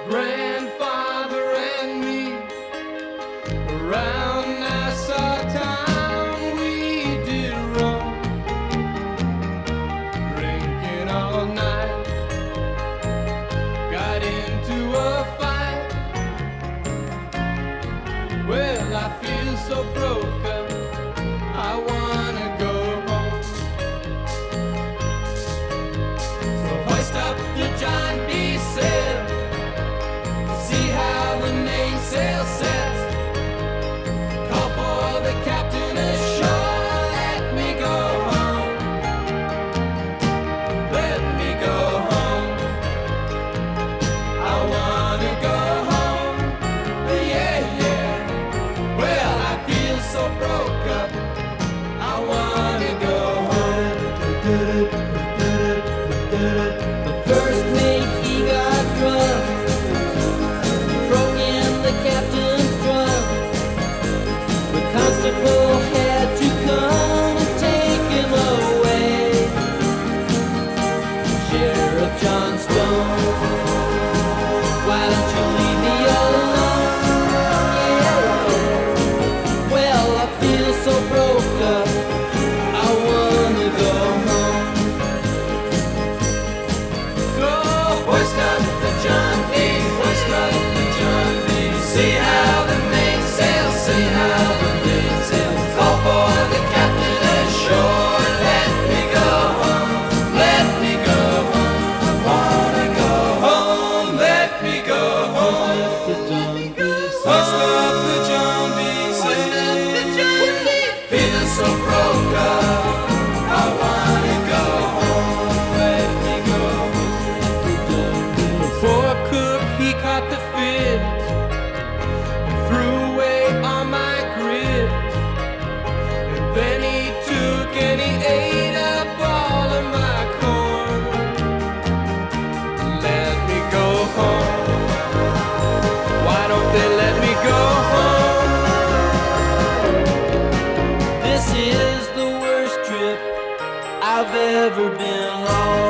grandfather and me around Nassau town we did roam, drinking all night, got into a fight. Well, I feel so broke up, I wanna go home. So hoist up the John B. sail, see how the mainsail sets. Call for the captain ashore, let me go home. Let me go home. I wanna go home. Yeah, yeah. Well, I feel so broke up, I wanna go home. The first mate, he got drunk, broke in the captain's trunk. The constable had to come and take him away. Sheriff John Stone, why don't you leave me alone? Yeah. Well, I feel so broke up, I wanna go home. So hoist up the John B, hoist up the John B. See how the mainsail, see how the mainsail. Call for the captain ashore, let me go home, let me go home. I wanna go home, let me go home. Hoist up the John B, feel so broke up, I wanna go home, let me go home. The poor cook, he caught the fit and threw away all my grit. And then he took and he ate up all of my corn. Let me go home. Why don't they let me go home? This is the worst trip I've ever been on.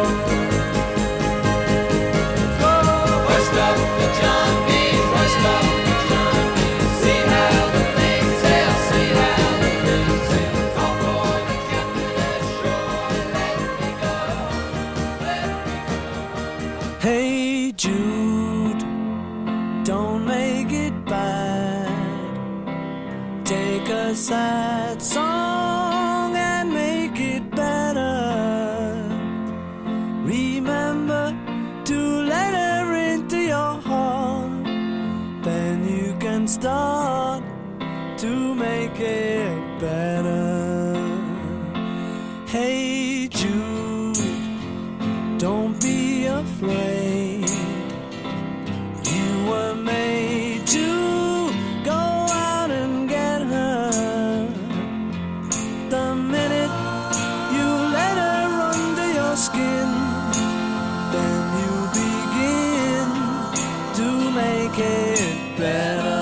Hoist up the John B, hoist up the John B. See how the mainsail, see how the mainsail. Call for the captain ashore, let me go home, let me go home. Hey Jude, don't make it bad. Take a sad song and make it better. Remember to let her into your heart. Then you can start to make it better. Hey Jude, don't be afraid. You were made to go out and get her. The minute you let her under your skin, then you begin to make it better.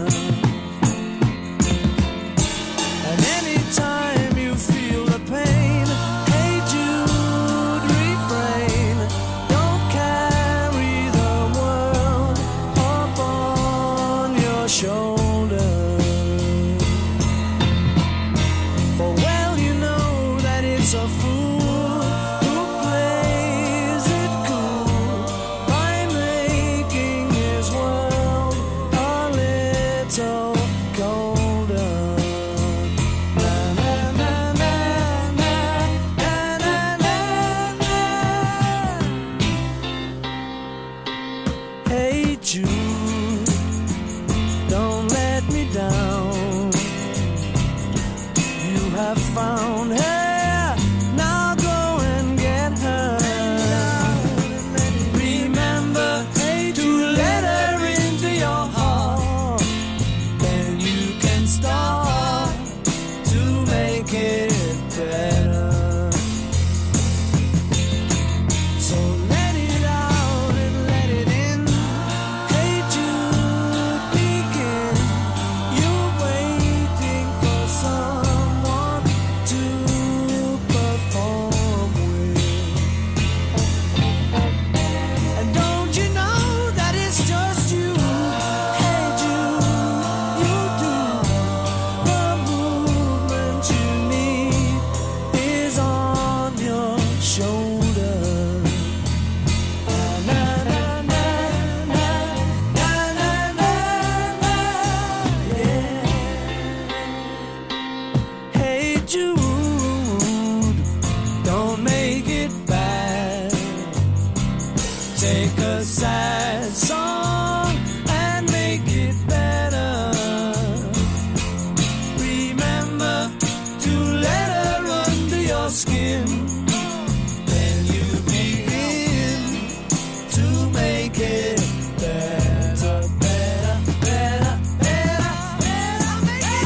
And anytime you feel the pain, hey Jude, refrain. Don't carry the world upon your shoulder. For well you know that it's a fool who plays it cool by making his world a little colder. Na na na na na na na na na. Hey Jude, don't let me down. You have found her, now go and get her. Remember to let her into your heart. Then you can start to make it better. So let it out and let it in. Hey a sad song and make it better. Remember to let her under your skin. Then you begin to make it better, better, better, better, better, make it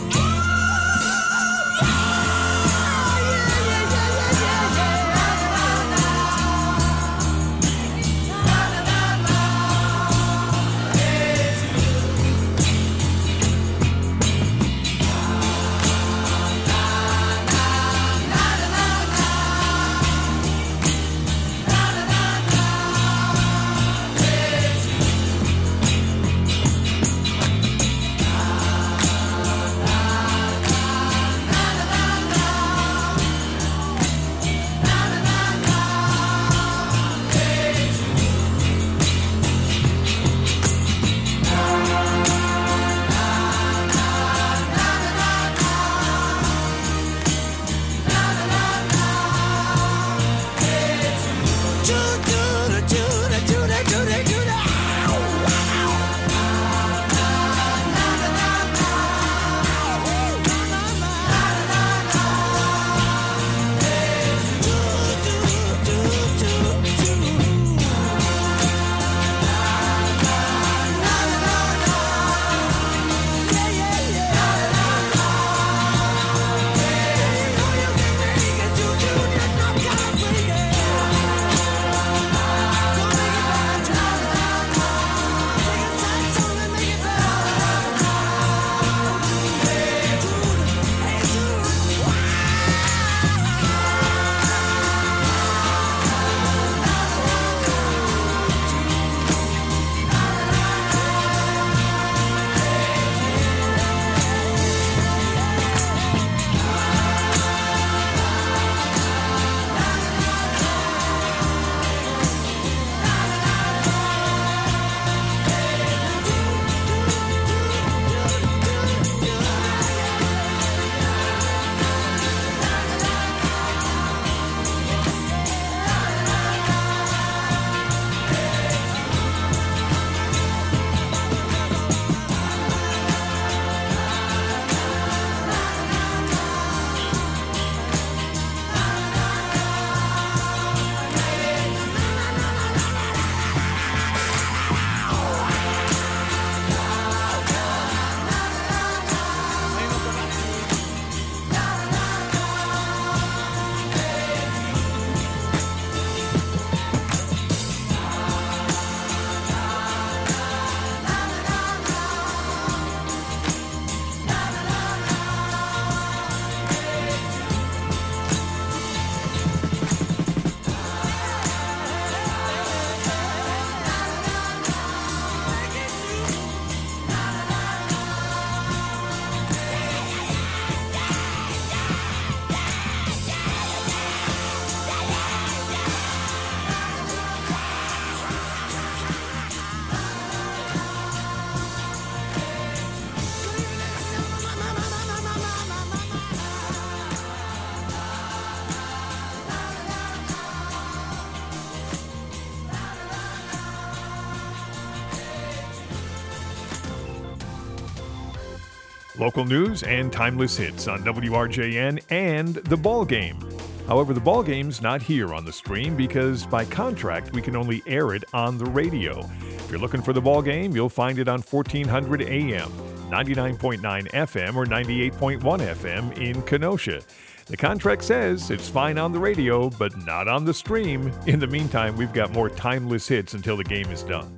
Local news and timeless hits on WRJN and The Ball Game. However, The Ball Game's not here on the stream because by contract we can only air it on the radio. If you're looking for The Ball Game, you'll find it on 1400 AM, 99.9 FM, or 98.1 FM in Kenosha. The contract says it's fine on the radio, but not on the stream. In the meantime, we've got more timeless hits until the game is done.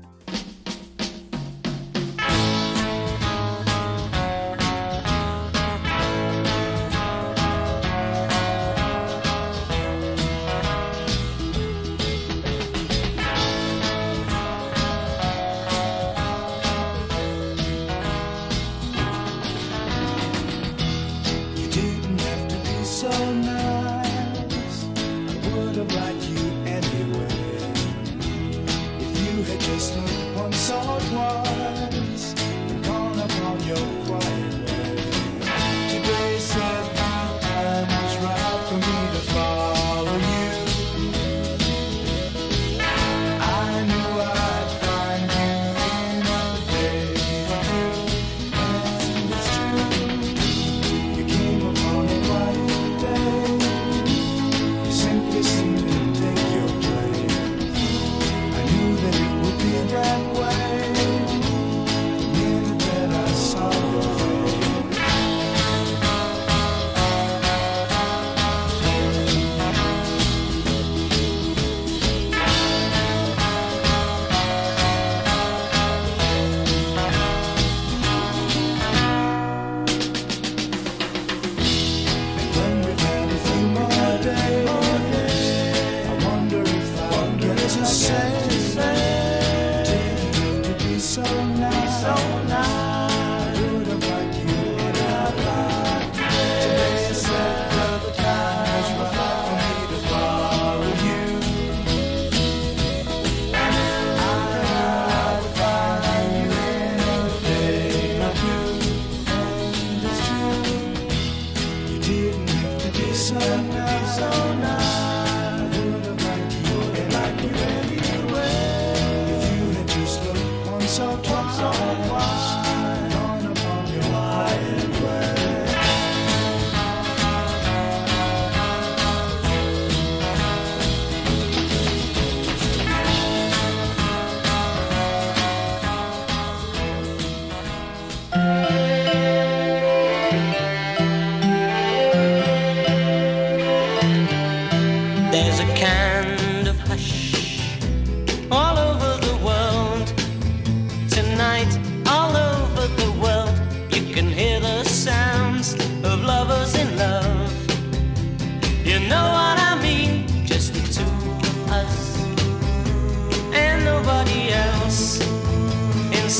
I knew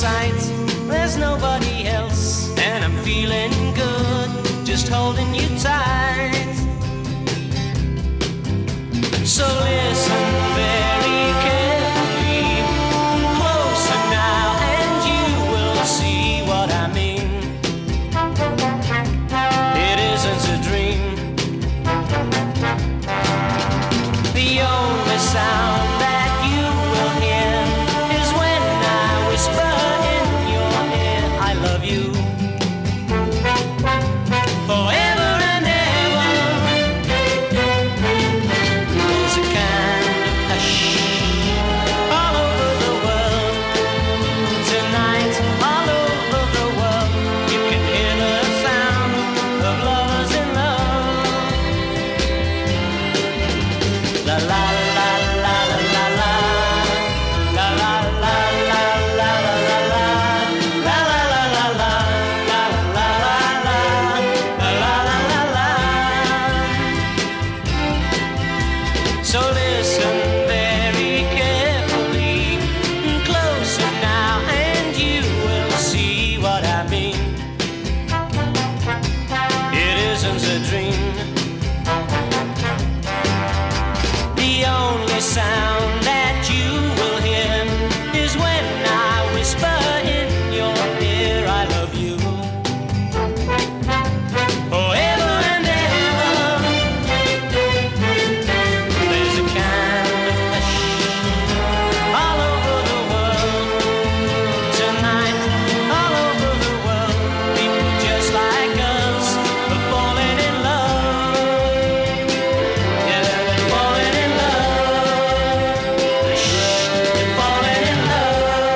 sight, there's nobody else, and I'm feeling good, just holding you tight. So listen very carefully, closer now, and you will see what I mean. It isn't a dream. The only sound that you will hear is when I whisper in your ear, I love you. Forever and ever. There's a kind of hush all over the world. Tonight, all over the world, you can hear the sound of lovers in love. La la la la la la la. La la la la la la la la. La la la la la. La la la la. La la la la la. So listen very carefully, closer now, and you will see what I mean. It isn't a dream. The only sound that you will hear is when I whisper in your ear, I love you. Forever and ever. There's a kind of hush all over the world. Tonight, all over the world, people just like us are falling in love. Yeah, they're falling in love. They're falling in love.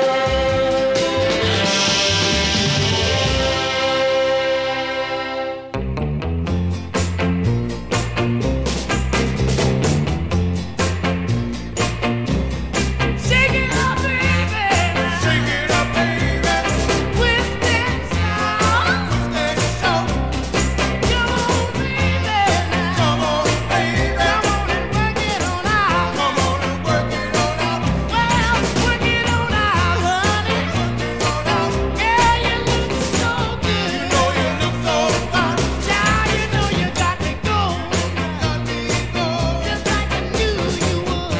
Shake it up, baby. Shake it up, baby. Twist and shout. Twist and shout. Come on, baby. Come on, baby. Come on and work it on out. Come on and work it on out. Well, work it on out, honey. Girl, you look so good. You know you look so fine. Child, you know you got me going. Just like I knew you would.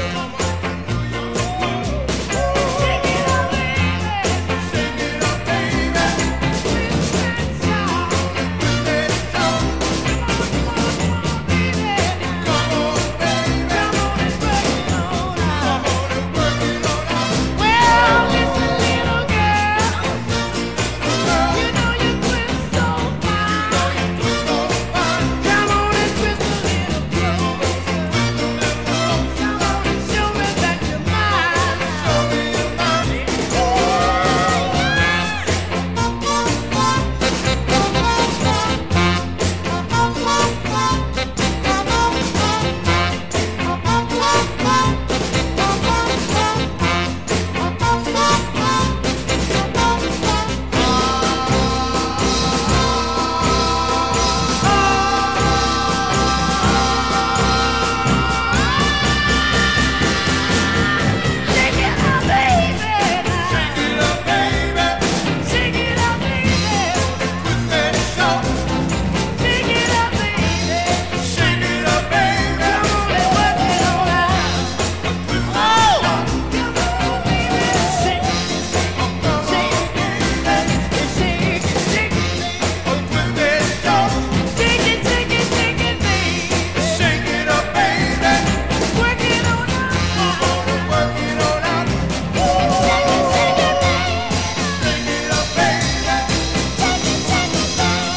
Shake it up, baby. Shake it up, baby. Twist and shout. Twist and shout. Come on, baby. Come on, baby. Come on and work it on out. Come on and work it on out. Well, listen, little girl. You know you twist so fine. Come on and twist a little closer. Come on and show me that you're mine. Show me you're mine. Shake it up, baby. Shake it up, baby. Shake it up, baby. Twist and shout. Shake it up, baby. Shake it up, baby. Come on and work it on out. Come on, baby. Shake it, shake it, shake it, shake it. Twist and shout. Shake it, shake it, shake it, baby. Shake it up, baby. Work it on out. Come on and work it on out. Shake it, shake it, baby. Shake it up, baby. Shake it, shake it,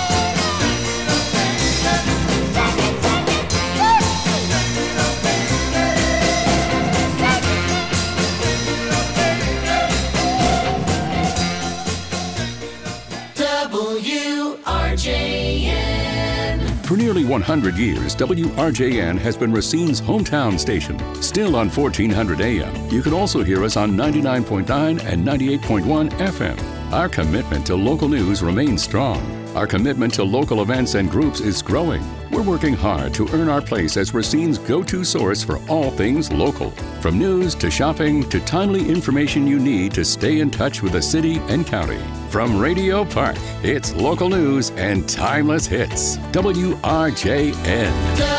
WRJN. For nearly 100 years, WRJN has been Racine's hometown station. Still on 1400 AM, you can also hear us on 99.9 and 98.1 FM. Our commitment to local news remains strong. Our commitment to local events and groups is growing. We're We're working hard to earn our place as Racine's go-to source for all things local. From news to shopping to timely information you need to stay in touch with the city and county. From Radio Park, it's local news and timeless hits. WRJN.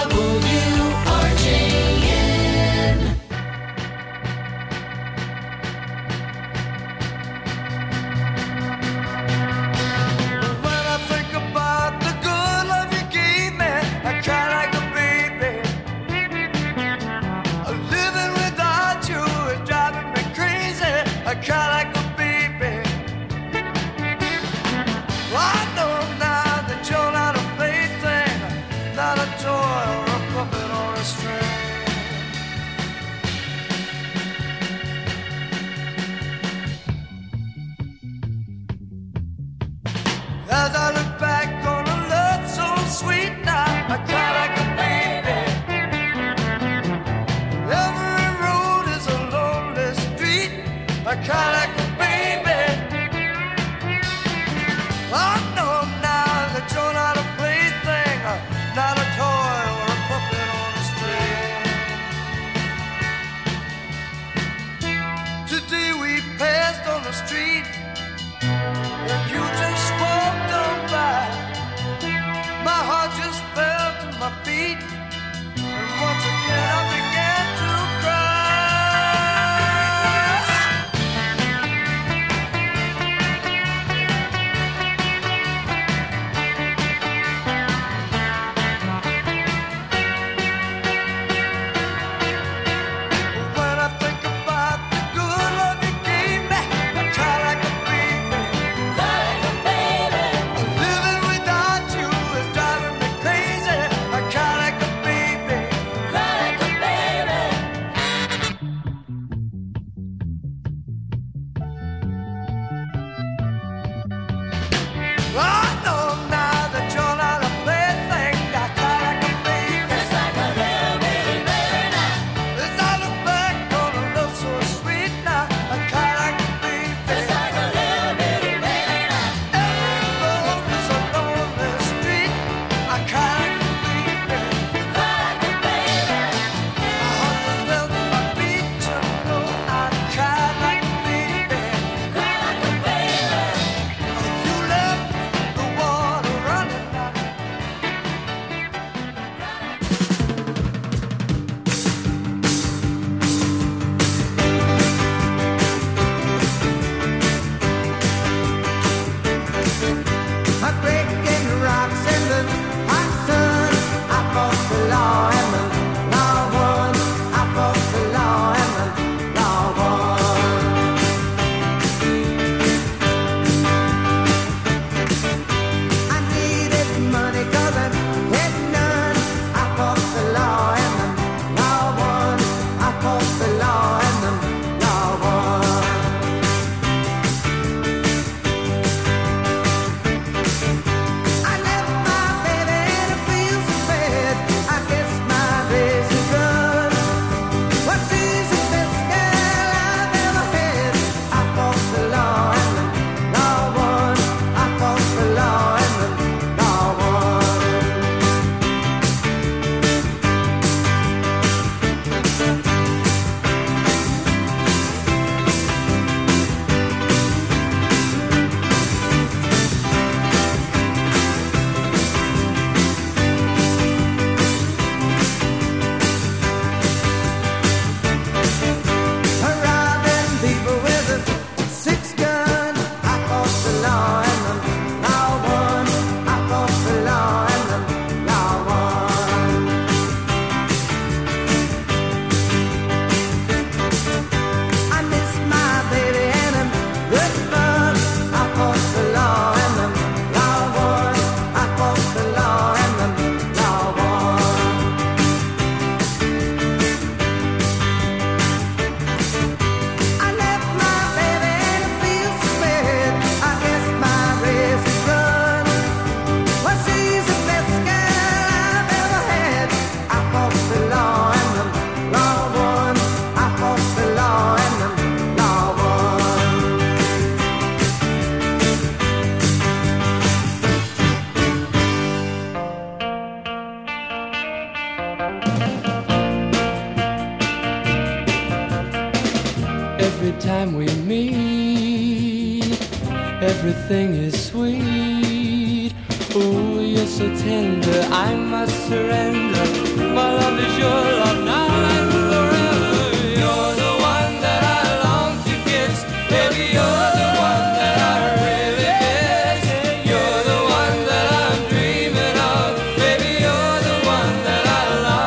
WRJN. When I think about the good love you gave me, I cry like a baby. Living without you is driving me crazy. I cry like a baby. I know now that you're not a plaything, not a toy or a puppet on a string. As I look back on a love so sweet now, I cry like a baby. Every road is a lonely street, I cry like a baby. I know now that you're not a plaything, not a toy or a puppet on a string. Today we passed on the street, and you just walked on by. My heart just fell to my feet, and once again I began to cry. When I think about the good love you gave me, I cry like a meet, everything is sweet. Oh, you're so tender, I must surrender. My love is your love now and forever. You're the one that I long to kiss. Baby, you're the one that I really miss. You're the one that I'm dreaming of. Baby, you're the one that I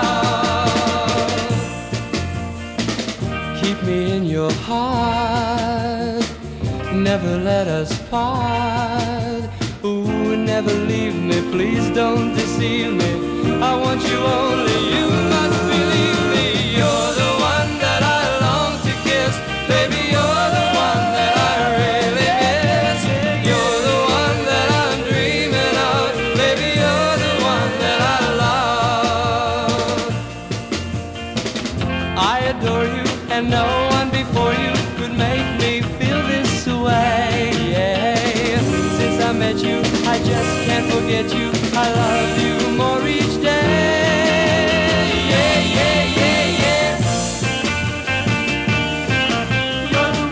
love. Keep me in your heart, never let us part. Ooh, never leave me, please don't deceive me. I want you only, you must believe me. You're the one that I long to kiss. Baby, you're the one that I really miss. You're the one that I'm dreaming of. Baby, you're the one that I love. I adore you, and no one before you could make me feel this way. Yeah. Since I met you, I just can't forget you. I love you more each day. Yeah, yeah, yeah, yeah. You're the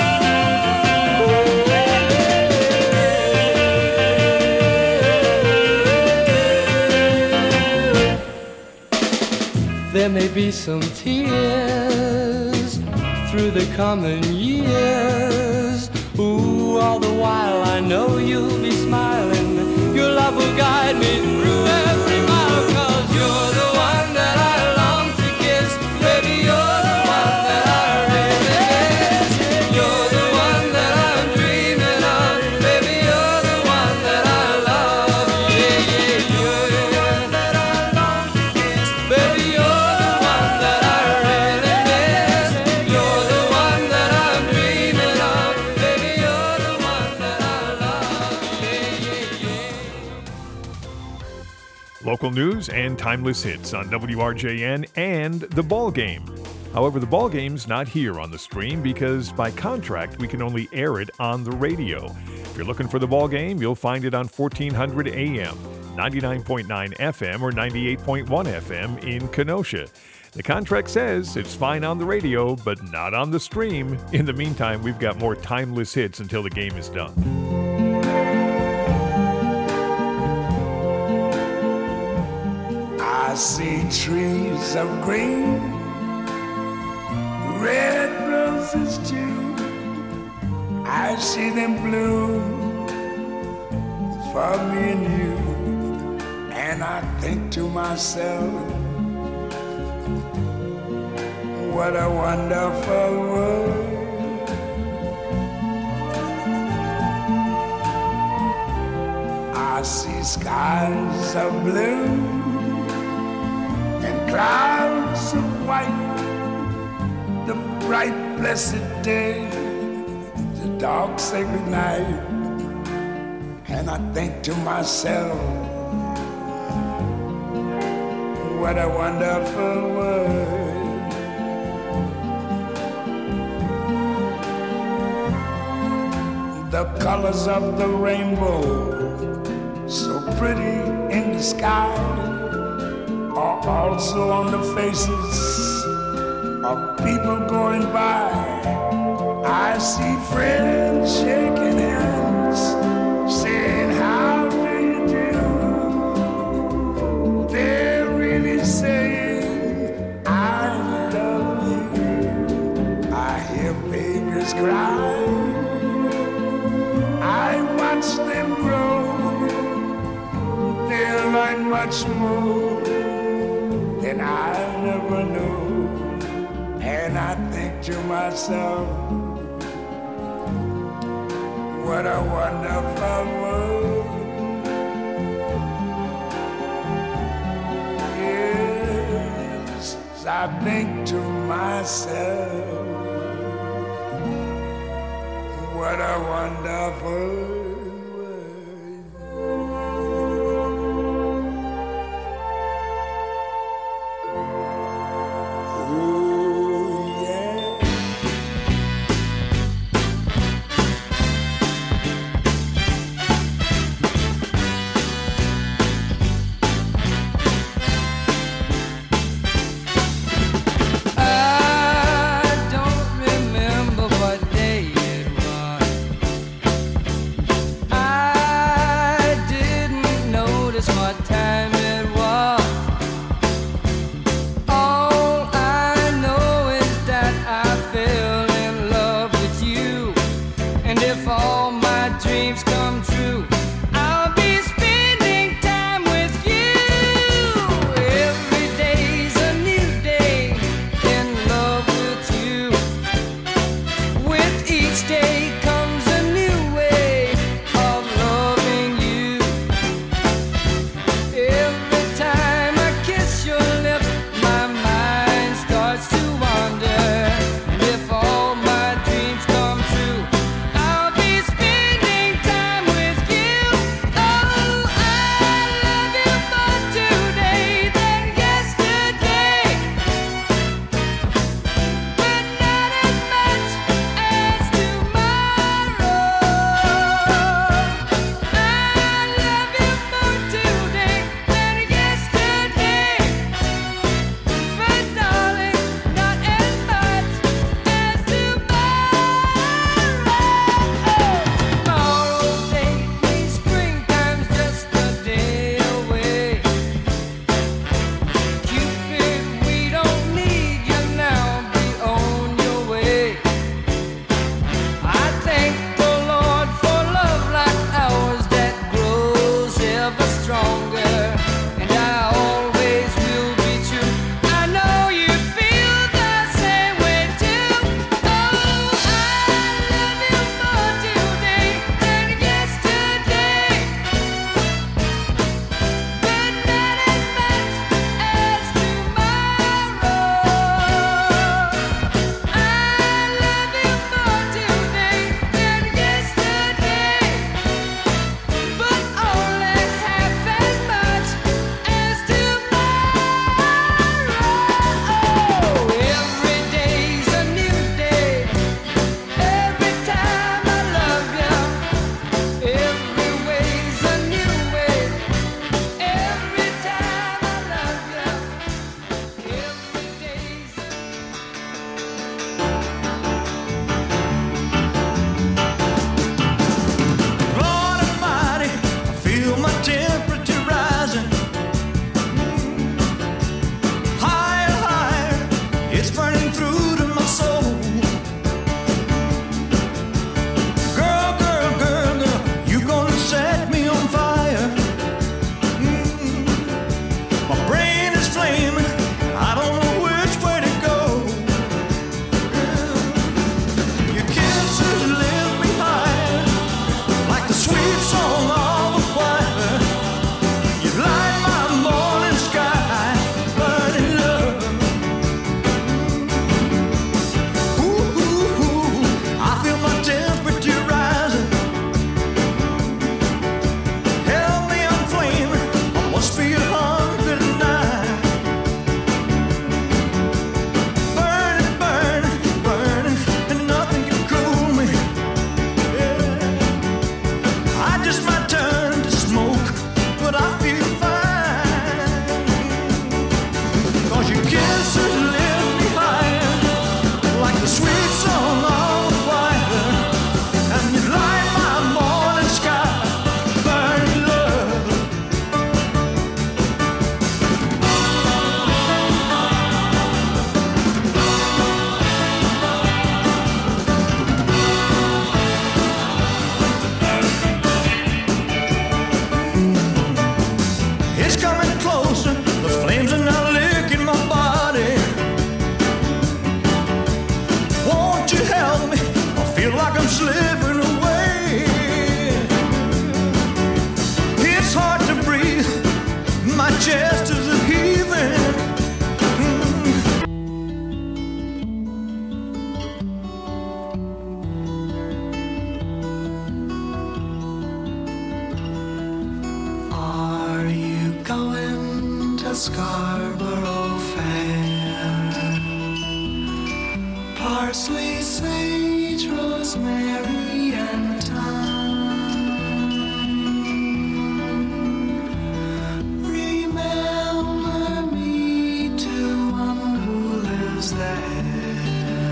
one. There may be some tears through the coming years. Ooh, all the while I know you'll be smiling. Your love will guide me through every mile. 'Cause you're the one that I long to kiss. Baby, you're the one that I really miss. You're the one that I'm dreaming of. Baby, you're the one that I love. Yeah, yeah, you're the one that I long to kiss. Baby, you're the one that I really miss. You're the one that I'm dreaming of. Baby, you're the one that I love. Yeah, yeah, yeah. Local news and timeless hits on WRJN and The Ball Game. However, The Ball Game's not here on the stream because by contract we can only air it on the radio. If you're looking for The Ball Game, you'll find it on 1400 AM, 99.9 FM, or 98.1 FM in Kenosha. The contract says it's fine on the radio, but not on the stream. In the meantime, we've got more timeless hits until the game is done. I see trees of green, red roses too. I see them bloom for me and you. And I think to myself, what a wonderful world. I see skies of blue and clouds of white, the bright blessed day, the dark sacred night. And I think to myself, what a wonderful world. The colors of the rainbow, so pretty in the sky, are also on the faces of people going by. I see friends shaking hands, saying, how do you do? They're really saying, I love you. I hear babies cry, I watch them grow. They'll learn much more than I never knew. And I think to myself, what a wonderful world. Yes, I think to myself, what a wonderful world. I don't remember what day slipping away. It's hard to breathe, my chest is a heaving. Are you going to Scarborough Fair? Parsley, sage, rosemary, and thyme. Remember me to one who lives there.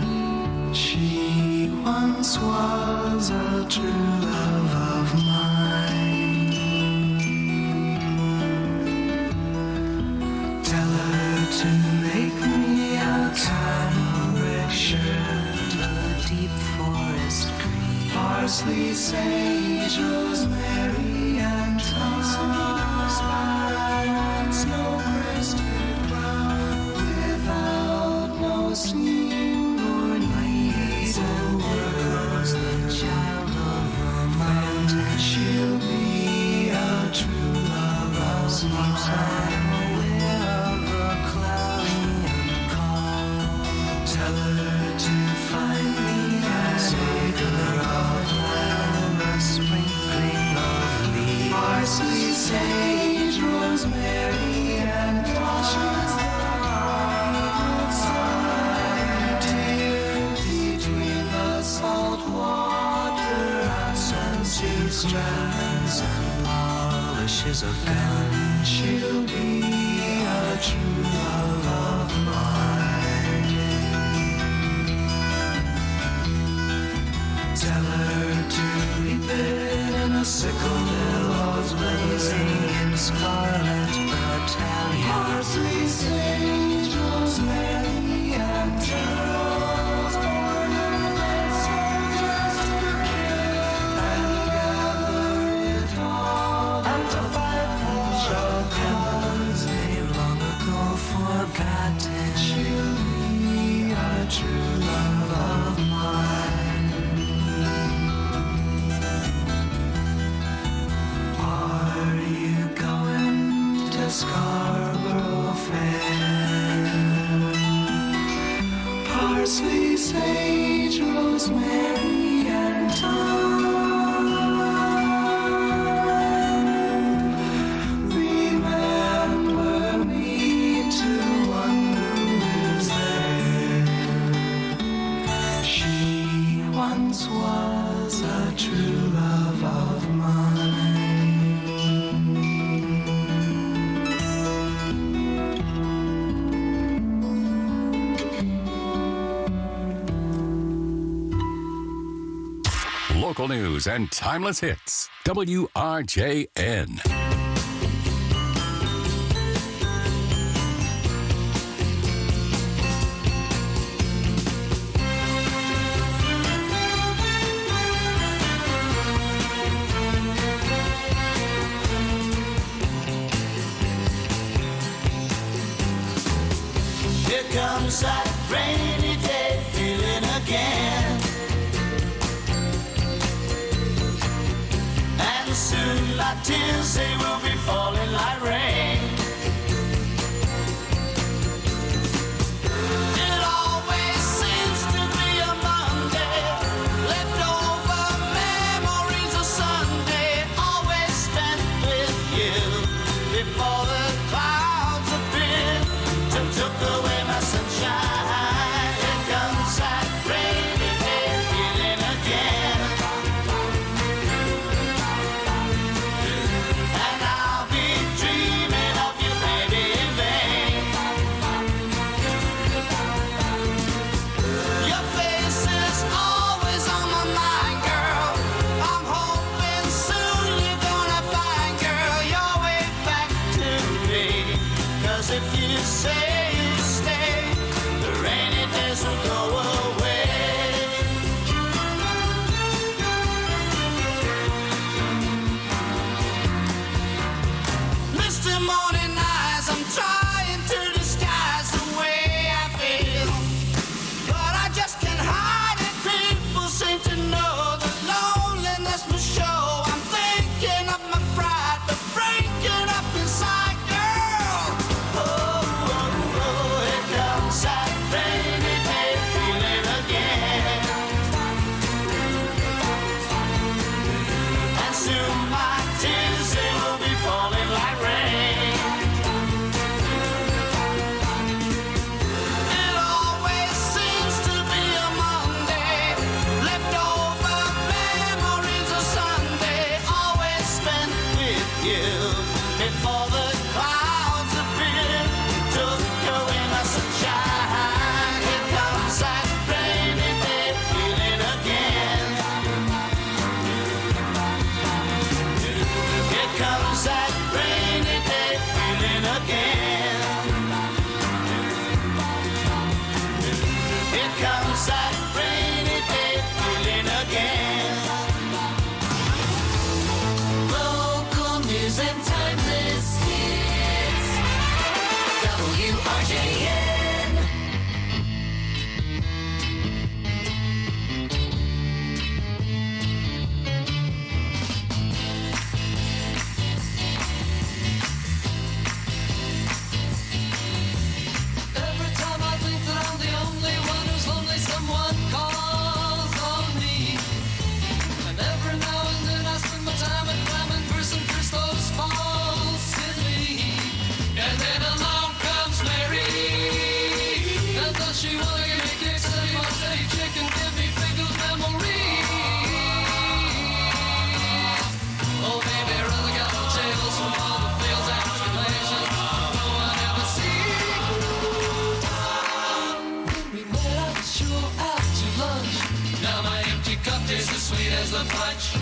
She once was a true love of mine. Tell her to make me a cambric shirt, a deep forest green, parsley, sage, rosemary, and thyme, snow-crested brown, without no seam or needs and words, the child of romance. She'll be a true love of mine. Tell her to find me an acre of land, a sprinkling of leaves, parsley, sage, rosemary, and thyme. Between the salt water and sunny strands and polishes of gun, she'll be a true love of mine. Tell her to reap it in a sickle, billows blazing in scarlet battalion. Parsley, sage, rosemary, and turtles born in the soldiers to kill and gather it all into 5 shotguns. They've long ago forgotten. She'll be a true love of mine. Are you going to Scarborough Fair? Parsley, sage, rosemary, and thyme. Remember me to one who lives there. She once was a true love of mine. Local news and timeless hits. WRJN. Here comes that rainy day feeling again. And soon my tears, they will be falling like rain. It always seems to be a Monday, leftover memories of Sunday, always spent with you before the clouds appeared to took away my sunshine. Here comes that rainy day feeling again. And I'll be dreaming as sweet as the punch.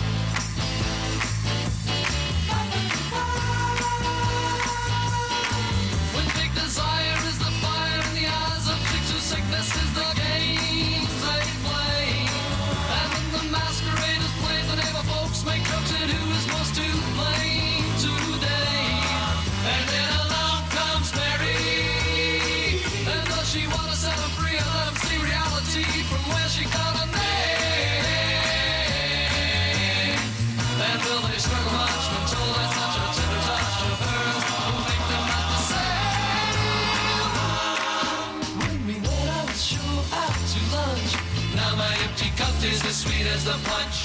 When big desire is the fire in the eyes of chicks whose sickness is the games they play. And when the masquerade is played, the neighbor folks make jokes at who is most to blame today. And then along comes Mary, and does she want to set him free and let him see reality from where she got her name? And will they struggle much when told that such a tender touch of hers will make them not the same? When we met, I was sure out to lunch. Now my empty cup is as sweet as the punch.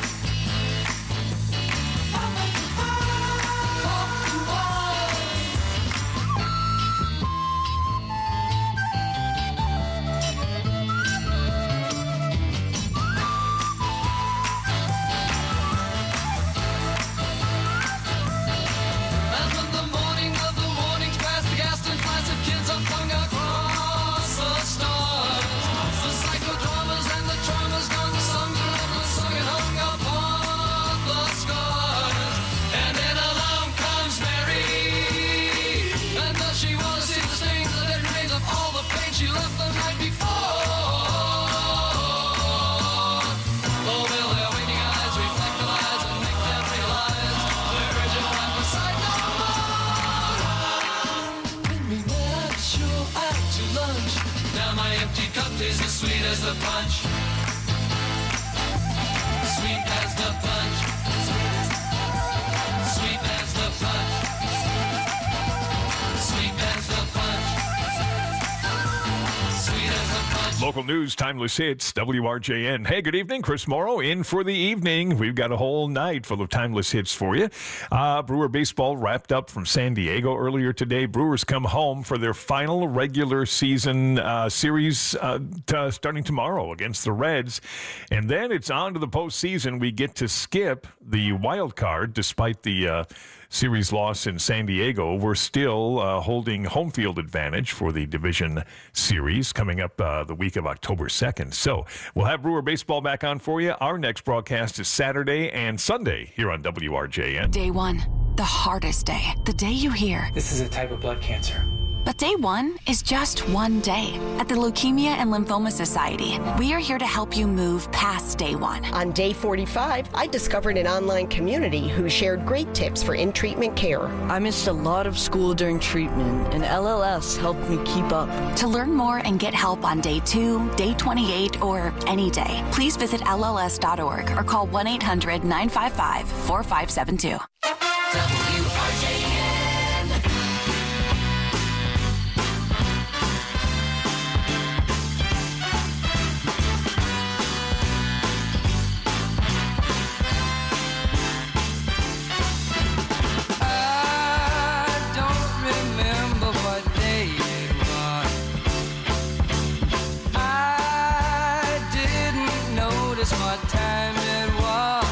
Is as sweet as the punch. Sweet as the punch. Sweet as the punch. Sweet as the punch. Sweet as the punch. Local news, timeless hits, WRJN. Hey, good evening. Chris Morrow in for the evening. We've got a whole night full of timeless hits for you. Brewer baseball wrapped up from San Diego earlier today. Brewers come home for their final regular season series starting tomorrow against the Reds. And then it's on to the postseason. We get to skip the wild card despite the series loss in San Diego. We're still holding home field advantage for the division series coming up the week of October 2nd. So we'll have Brewer baseball back on for you. Our next broadcast is Saturday and Sunday here on WRJN. Day one, the hardest day. The day you hear, This is a type of blood cancer. but day one is just one day. At the Leukemia and Lymphoma Society, we are here to help you move past day one. On day 45, I discovered an online community who shared great tips for in-treatment care. I missed a lot of school during treatment, and LLS helped me keep up. To learn more and get help on day 2, day 28, or any day, please visit LLS.org or call 1-800-955-4572. WRJN. What time it was.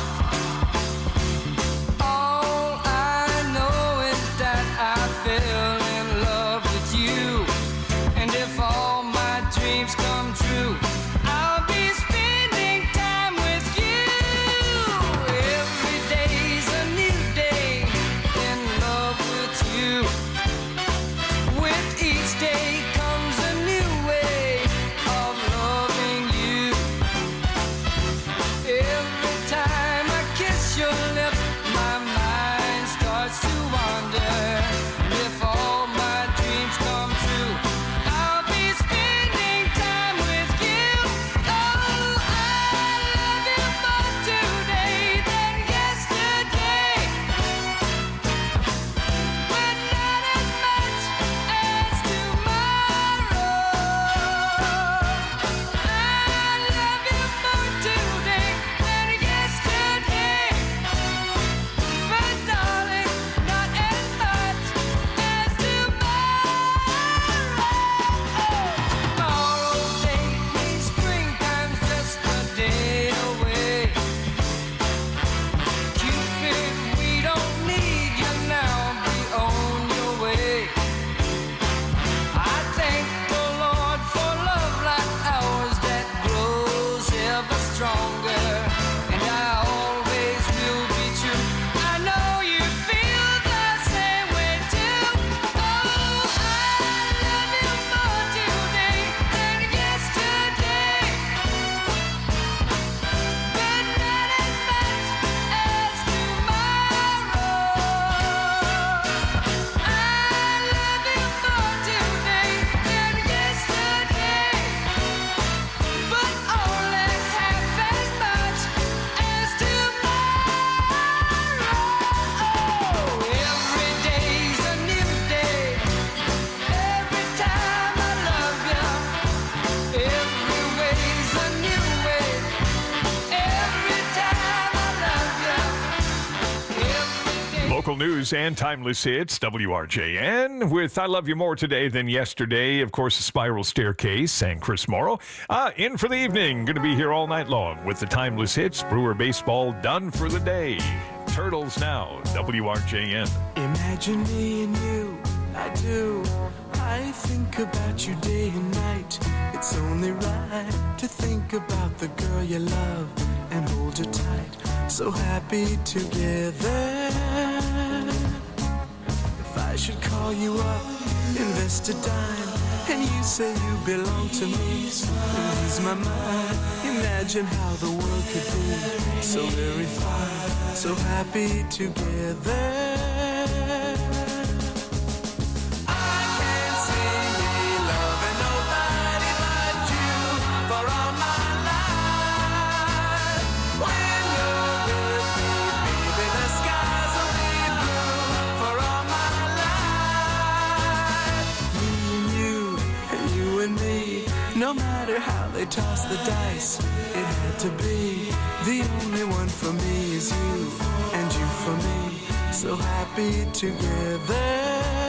All I know is that I fell in love with you. And if all my dreams come true, I'll be spending time with you. Every day's a new day in love with you. With each day comes a new way of loving you. Every Local news and timeless hits, WRJN, with I Love You More Today Than Yesterday, of course, Spiral Staircase, and Chris Morrow. In for the evening, going to be here all night long with the timeless hits, Brewer Baseball done for the day. Turtles now, WRJN. Imagine me and you, I do. I think about you day and night. It's only right to think about the girl you love and hold her tight. So happy together. If I should call you up, invest a dime, and you say you belong to me, ease my mind. Imagine how the world could be so very fine, so happy together. No matter how they toss the dice, it had to be. The only one for me is you, and you for me, so happy together.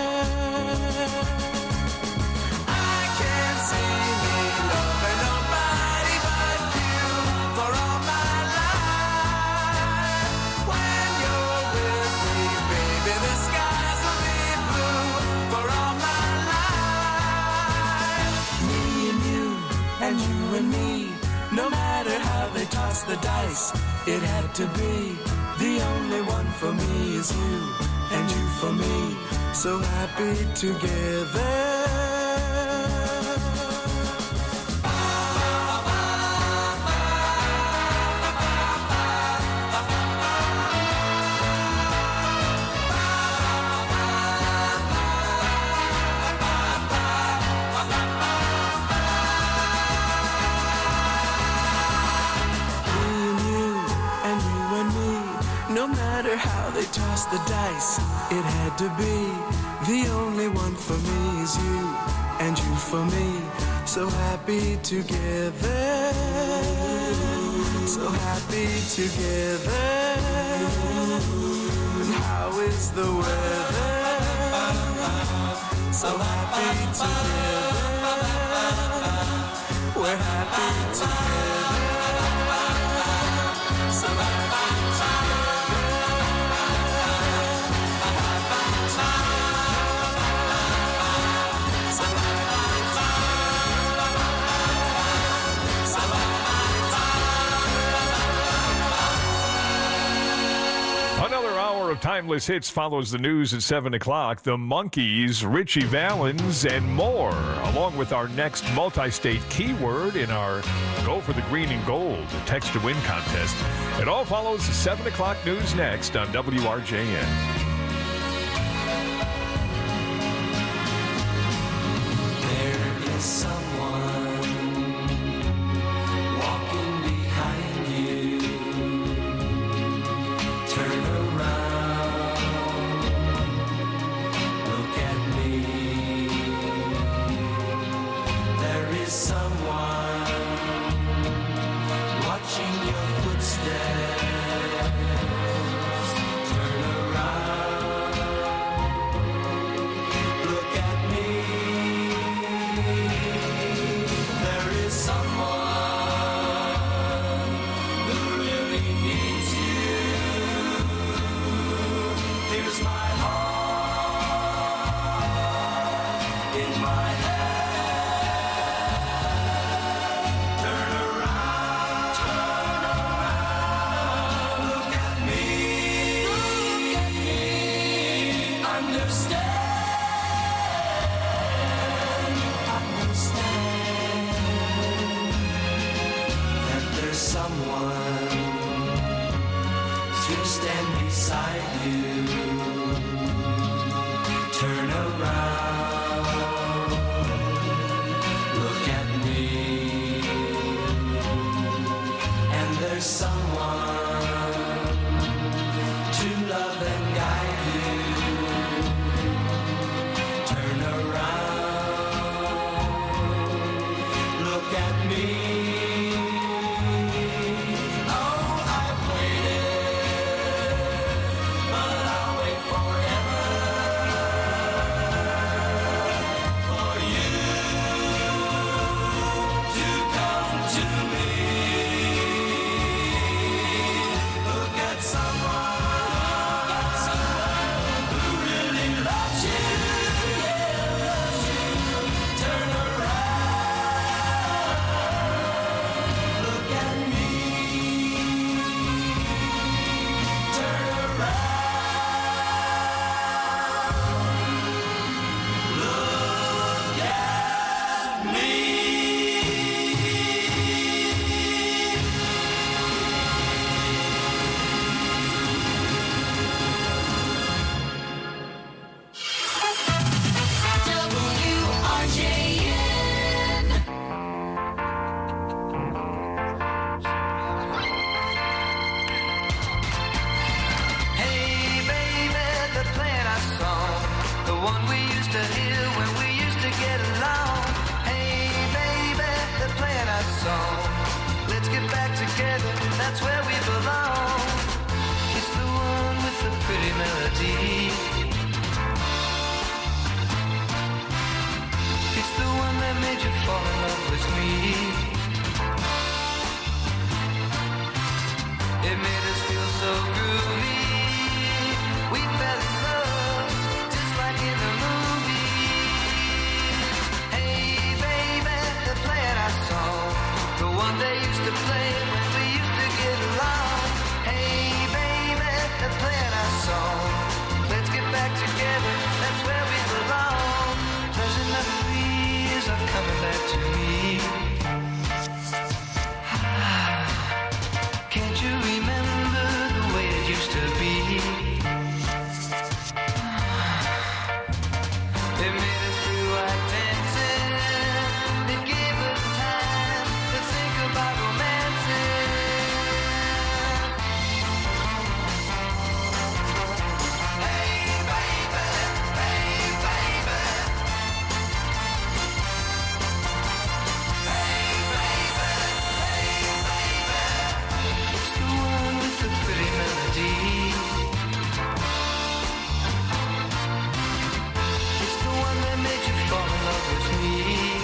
I can't see me loving nobody but you for all my life. When you're with me, baby, the skies will be blue for all my life. Me and you, and you and me, no matter how they toss the dice, it had to be. The only one for me is you, and you for me, so happy together. No matter how they toss the dice, it had to be. The only one for me is you, and you for me, so happy together. So happy together. And how is the weather? So happy together. We're happy together. So happy together. Another hour of timeless hits follows the news at 7 o'clock. The Monkees, Richie Valens, and more, along with our next multi-state keyword in our Go for the Green and Gold Text to Win contest. It all follows the 7 o'clock news next on WRJN. There is someone walking behind you. Turn around, look at me. There is someone watching your footsteps. Turn around, look at me. There is someone who really needs you. Here's my heart in my hand. Turn around, look at me, understand that there's someone to stand beside you. Turn around, look at me, and there's someone to love and guide you. Turn around, look at me. Oh, I've waited, but I'll wait for so groovy. We fell in love just like in the movies. Hey baby, the player I saw, the one they used to play when we used to get along. Hey baby, the player I saw, let's get back together, that's where we belong. Pleasant memories are coming back to me. Can't you remember the way it used to be? It made us feel like dancing. It gave us time to think about romancing. Hey baby, hey baby. Hey baby, hey baby. It's the one with the pretty melody. It's the one that made you fall in love with me.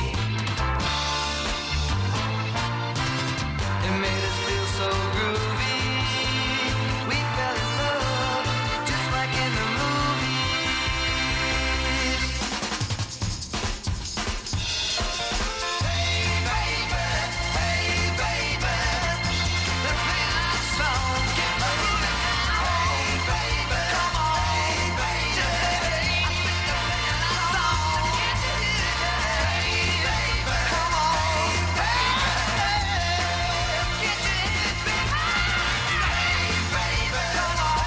It made us feel so groovy. We fell in love just like in the movies. Hey baby, hey baby. The playoff song gets moving now. Hey baby, come on. Hey baby, I think the playoff song gets moving now. Hey baby, come on. Hey baby, get your hips behind. Hey baby, come on.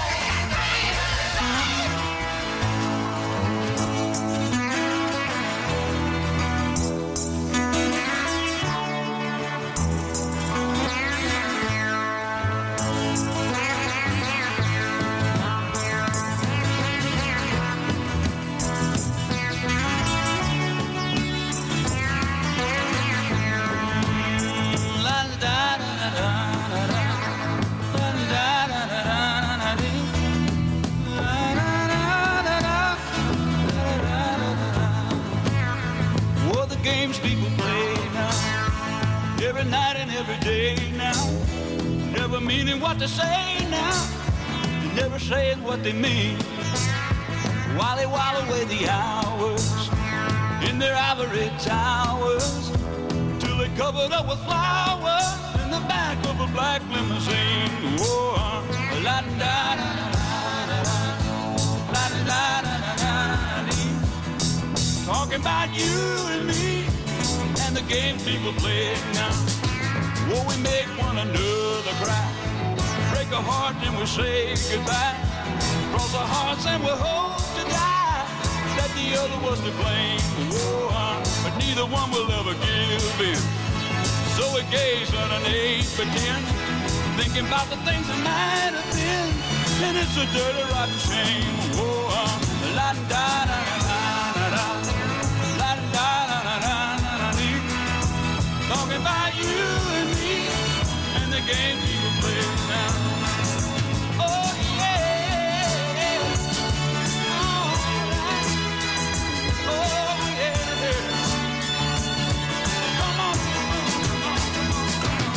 Oh, the games people play now, every night and every day now, never meaning what they say now, never saying what they mean. While they while away the hours in their ivory towers, till they covered up with flowers in the back of a black limousine. Oh, la da da da da da da da da dee. Talking about you and me and the games people play now. Oh, we make one another cry, break a heart and we say goodbye, cross our hearts and we hope to die that the other was to blame. Oh, but neither one will ever give in. So we gaze underneath, pretend, thinking about the things that might have been, and it's a dirty rotten shame. Oh, la da da da da da, la da da da da da dee. Talking about you and me and the game people play now. Oh yeah, alright. Oh yeah, come on, come on, come on.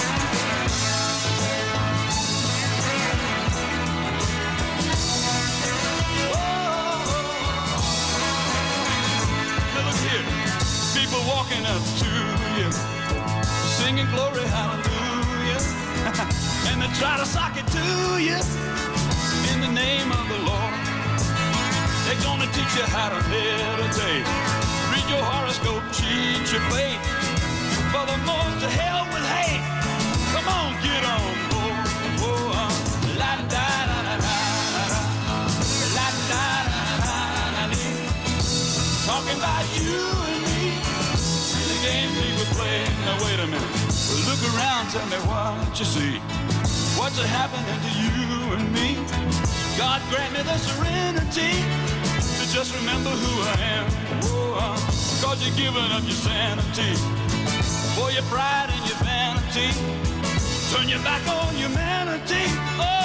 Now look here, people walking up to you, singing glory hallelujah, and they try to sock it to you in the name of the Lord. They're gonna teach you how to meditate, read your horoscope, cheat your fate, furthermore to hell with hate. Come on, get on board. Oh, la da da da da da, la da da da da dee. Talking about you and me, the game people play. Now wait a minute, look around, tell me what you see. What's happening to you and me? God grant me the serenity to just remember who I am. Oh, cause you're giving up your sanity for your pride and your vanity. Turn your back on humanity. Oh,